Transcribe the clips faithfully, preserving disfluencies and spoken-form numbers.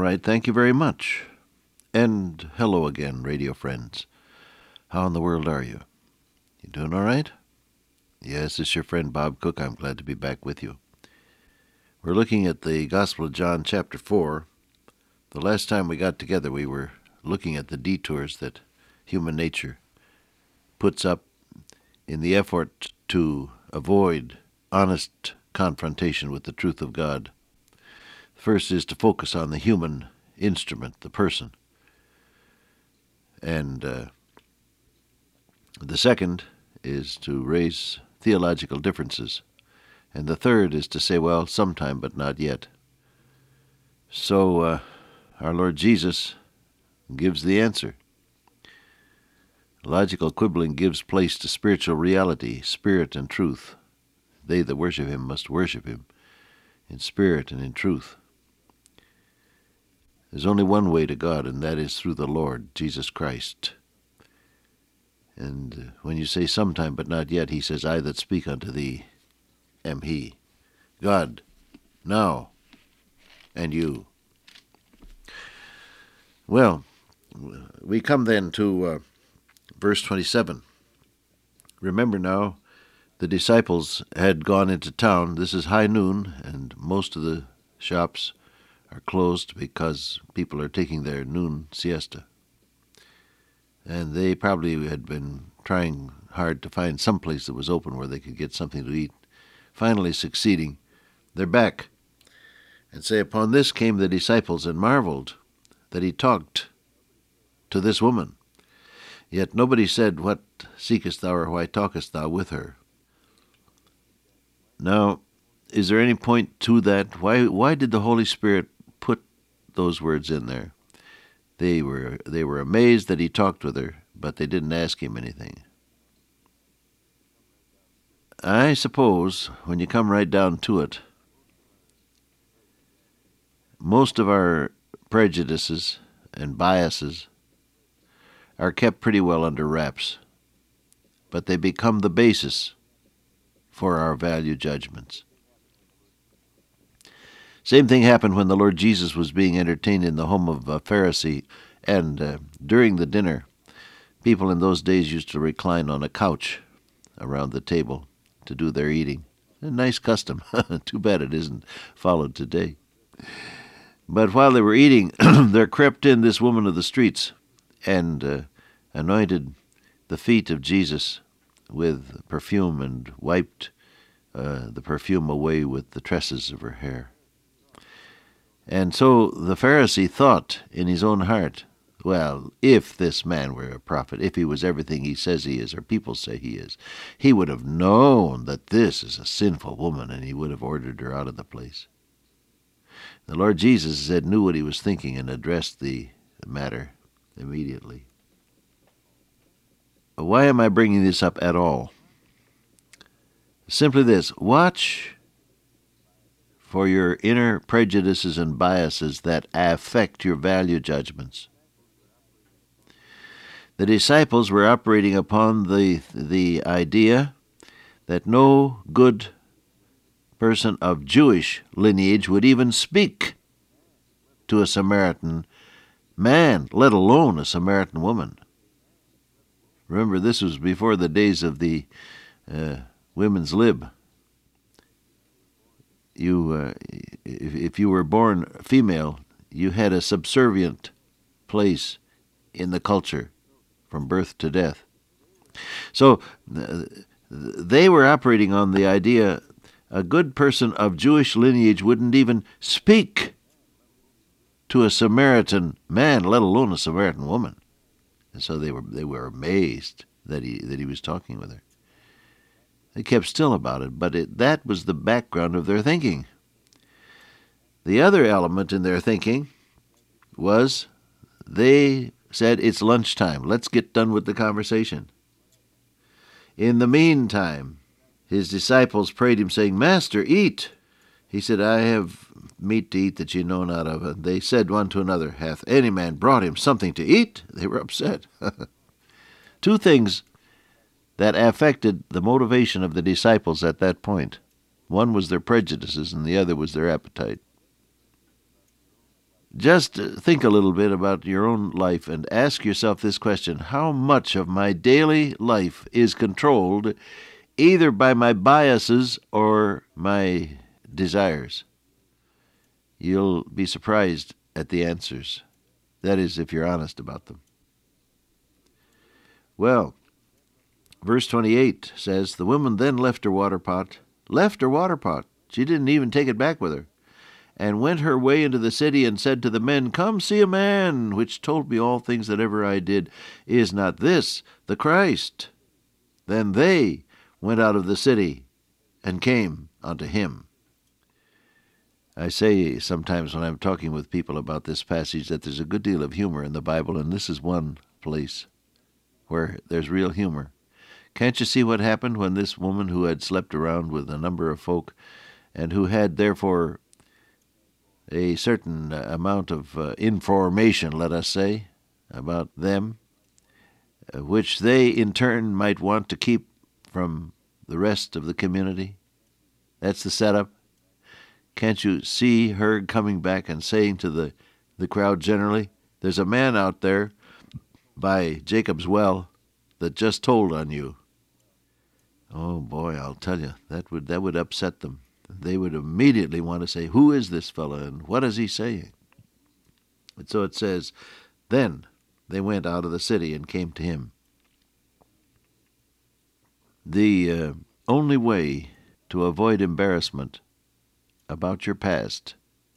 right, thank you very much. And hello again, radio friends. How in the world are you? You doing all right? Yes, it's your friend Bob Cook. I'm glad to be back with you. We're looking at the Gospel of John, chapter four. The last time we got together, we were looking at the detours that human nature puts up in the effort to avoid honest confrontation with the truth of God. First is to focus on the human instrument, the person. And uh, the second is to raise theological differences. And the third is to say, well, sometime, but not yet. So uh, our Lord Jesus gives the answer. Logical quibbling gives place to spiritual reality, spirit and truth. They that worship him must worship him in spirit and in truth. There's only one way to God, and that is through the Lord, Jesus Christ. And when you say sometime, but not yet, he says, I that speak unto thee am he. God, now, and you. Well, we come then to uh, verse twenty-seven. Remember now, the disciples had gone into town. This is high noon, and most of the shops are closed because people are taking their noon siesta. And they probably had been trying hard to find some place that was open where they could get something to eat. Finally succeeding, they're back. And say, upon this came the disciples and marveled that he talked to this woman. Yet nobody said, What seekest thou, or why talkest thou with her? Now, is there any point to that? Why why did the Holy Spirit put those words in there? They were they were amazed that he talked with her, but they didn't ask him anything. I suppose, when you come right down to it, most of our prejudices and biases are kept pretty well under wraps, but they become the basis for our value judgments. Same thing happened when the Lord Jesus was being entertained in the home of a Pharisee, and uh, during the dinner, people in those days used to recline on a couch around the table to do their eating. A nice custom. Too bad it isn't followed today. But while they were eating, there crept in this woman of the streets and uh, anointed the feet of Jesus with perfume and wiped uh, the perfume away with the tresses of her hair. And so the Pharisee thought in his own heart, well, if this man were a prophet, if he was everything he says he is, or people say he is, he would have known that this is a sinful woman, and he would have ordered her out of the place. The Lord Jesus said, knew what he was thinking and addressed the matter immediately. Why am I bringing this up at all? Simply this: watch for your inner prejudices and biases that affect your value judgments. The disciples were operating upon the the idea that no good person of Jewish lineage would even speak to a Samaritan man, let alone a Samaritan woman. Remember, this was before the days of the uh, women's lib. You, uh, if, if you were born female, you had a subservient place in the culture from birth to death. So uh, they were operating on the idea a good person of Jewish lineage wouldn't even speak to a Samaritan man, let alone a Samaritan woman. And so they were they were amazed that he that he was talking with her. They kept still about it, but it, that was the background of their thinking. The other element in their thinking was they said, it's lunchtime. Let's get done with the conversation. In the meantime, his disciples prayed him, saying, Master, eat. He said, I have meat to eat that ye know not of. And they said one to another, hath any man brought him something to eat? They were upset. Two things that affected the motivation of the disciples at that point. One was their prejudices, and the other was their appetite. Just think a little bit about your own life and ask yourself this question: how much of my daily life is controlled either by my biases or my desires? You'll be surprised at the answers. That is, if you're honest about them. Well, verse twenty-eight says, the woman then left her water pot, left her water pot. She didn't even take it back with her, and went her way into the city, and said to the men, Come see a man, which told me all things that ever I did. Is not this the Christ? Then they went out of the city, and came unto him. I say sometimes when I'm talking with people about this passage that there's a good deal of humor in the Bible, and this is one place where there's real humor. Can't you see what happened when this woman who had slept around with a number of folk, and who had therefore a certain amount of uh, information, let us say, about them, uh, which they in turn might want to keep from the rest of the community? That's the setup. Can't you see her coming back and saying to the, the crowd generally, there's a man out there by Jacob's well that just told on you? Oh boy, I'll tell you, that would that would upset them. They would immediately want to say, who is this fellow and what is he saying? And so it says, then they went out of the city and came to him. The uh, only way to avoid embarrassment about your past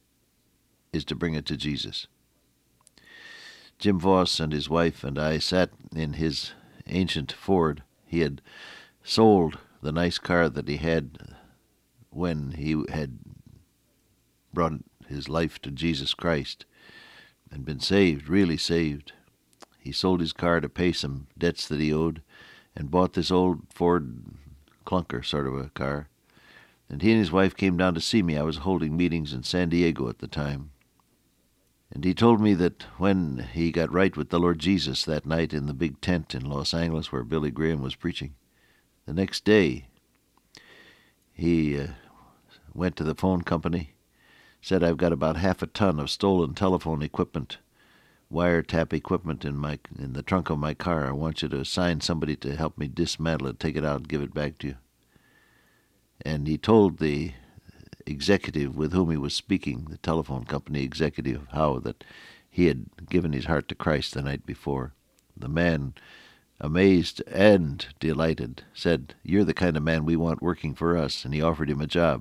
is to bring it to Jesus. Jim Voss and his wife and I sat in his ancient Ford. He had sold the nice car that he had when he had brought his life to Jesus Christ and been saved, really saved. He sold his car to pay some debts that he owed and bought this old Ford clunker sort of a car. And he and his wife came down to see me. I was holding meetings in San Diego at the time. And he told me that when he got right with the Lord Jesus that night in the big tent in Los Angeles where Billy Graham was preaching, the next day he uh, went to the phone company, said, I've got about half a ton of stolen telephone equipment, wiretap equipment in my in the trunk of my car. I want you to assign somebody to help me dismantle it, take it out, and give it back to you. And he told the executive with whom he was speaking, the telephone company executive, how that he had given his heart to Christ the night before. The man, amazed and delighted, said, you're the kind of man we want working for us, and he offered him a job.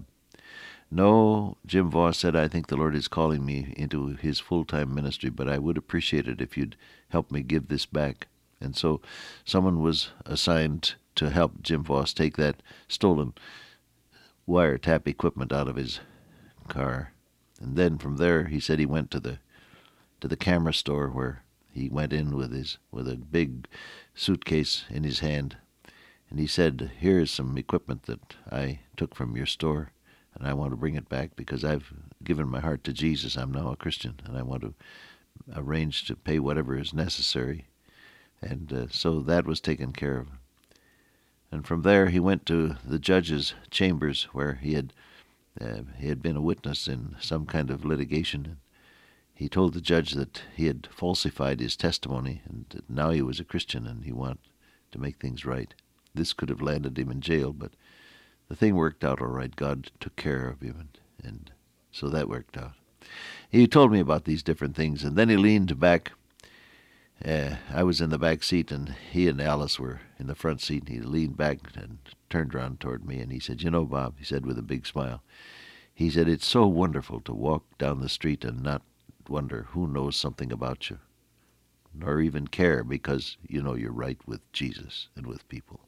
No, Jim Voss said, I think the Lord is calling me into his full-time ministry, but I would appreciate it if you'd help me give this back. And so someone was assigned to help Jim Voss take that stolen wiretap equipment out of his car. And then from there, he said he went to the to the camera store where he went in with his with a big suitcase in his hand. And he said, here's some equipment that I took from your store, and I want to bring it back because I've given my heart to Jesus. I'm now a Christian, and I want to arrange to pay whatever is necessary. And uh, so that was taken care of. And from there he went to the judge's chambers where he had uh, he had been a witness in some kind of litigation. He told the judge that he had falsified his testimony and that now he was a Christian and he wanted to make things right. This could have landed him in jail, but the thing worked out all right. God took care of him, and, and so that worked out. He told me about these different things, and then he leaned back. Uh, I was in the back seat, and he and Alice were in the front seat. And he leaned back and turned around toward me, and he said, you know, Bob, he said with a big smile, he said, it's so wonderful to walk down the street and not wonder who knows something about you, nor even care because you know you're right with Jesus and with people.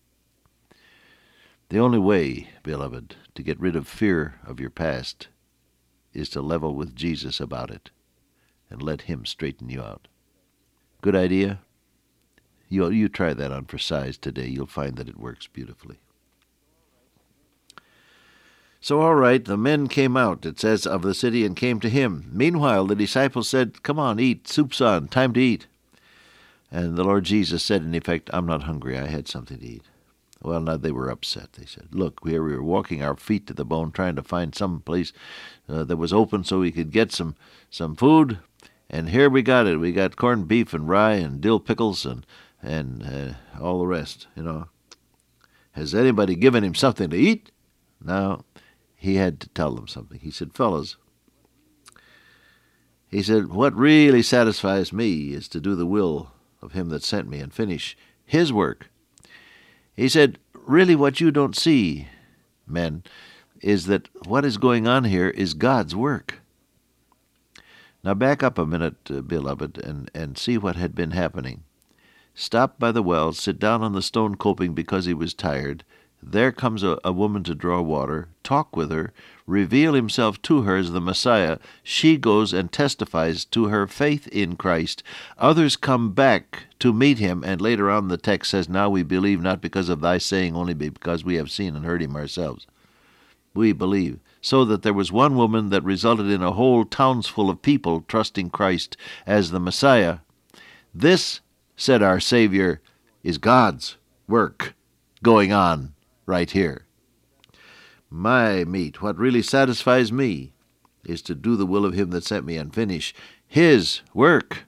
The only way, beloved, to get rid of fear of your past is to level with Jesus about it and let him straighten you out. Good idea? You, you try that on for size today. You'll find that it works beautifully. So, all right, the men came out, it says, of the city and came to him. Meanwhile, the disciples said, come on, eat, soup's on, time to eat. And the Lord Jesus said, in effect, I'm not hungry, I had something to eat. Well, now they were upset. They said, look, we were walking our feet to the bone trying to find some place uh, that was open so we could get some, some food, and here we got it. We got corned beef and rye and dill pickles and, and uh, all the rest, you know. Has anybody given him something to eat? Now, he had to tell them something. He said, fellas, he said, what really satisfies me is to do the will of him that sent me and finish his work. He said, really what you don't see, men, is that what is going on here is God's work. Now back up a minute, uh, beloved, and, and see what had been happening. Stop by the well, sit down on the stone coping because he was tired. There comes a, a woman to draw water, talk with her, reveal himself to her as the Messiah. She goes and testifies to her faith in Christ. Others come back to meet him, and later on the text says, now we believe not because of thy saying, only because we have seen and heard him ourselves. We believe. So that there was one woman that resulted in a whole townsful of people trusting Christ as the Messiah. This, said our Savior, is God's work going on right here. My meat, what really satisfies me, is to do the will of him that sent me and finish his work.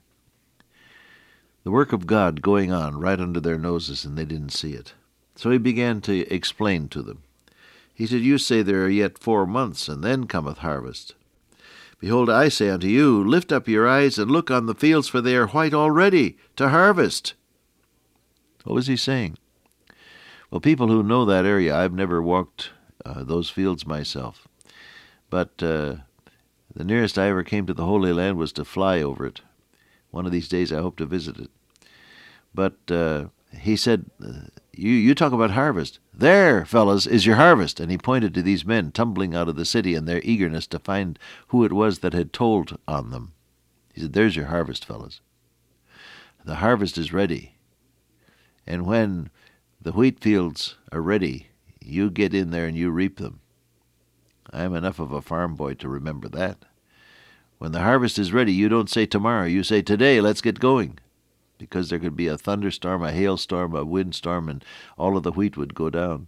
The work of God going on right under their noses, and they didn't see it. So he began to explain to them. He said, you say there are yet four months, and then cometh harvest. Behold, I say unto you, lift up your eyes and look on the fields, for they are white already to harvest. What was he saying? Well, people who know that area, I've never walked uh, those fields myself, but uh, the nearest I ever came to the Holy Land was to fly over it. One of these days I hope to visit it. But uh, he said, you, you talk about harvest. There, fellas, is your harvest. And he pointed to these men tumbling out of the city in their eagerness to find who it was that had told on them. He said, there's your harvest, fellas. The harvest is ready. And when the wheat fields are ready, you get in there and you reap them. I'm enough of a farm boy to remember that. When the harvest is ready, you don't say tomorrow, you say today, let's get going. Because there could be a thunderstorm, a hailstorm, a windstorm, and all of the wheat would go down.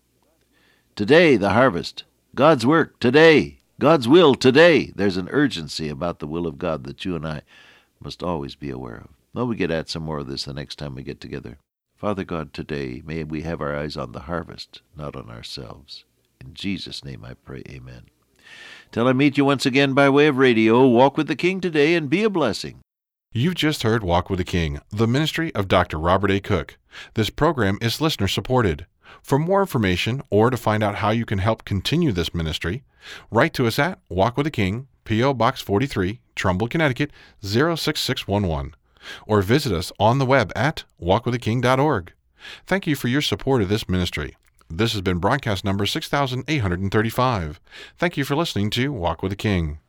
Today, the harvest. God's work, today. God's will, today. There's an urgency about the will of God that you and I must always be aware of. Well, we get at some more of this the next time we get together. Father God, today, may we have our eyes on the harvest, not on ourselves. In Jesus' name I pray, amen. Till I meet you once again by way of radio, walk with the King today and be a blessing. You've just heard Walk with the King, the ministry of Doctor Robert A. Cook. This program is listener-supported. For more information or to find out how you can help continue this ministry, write to us at Walk with the King, P O. Box forty-three, Trumbull, Connecticut, zero six six one one, or visit us on the web at walk with the king dot org. Thank you for your support of this ministry. This has been broadcast number six thousand eight hundred thirty-five. Thank you for listening to Walk with the King.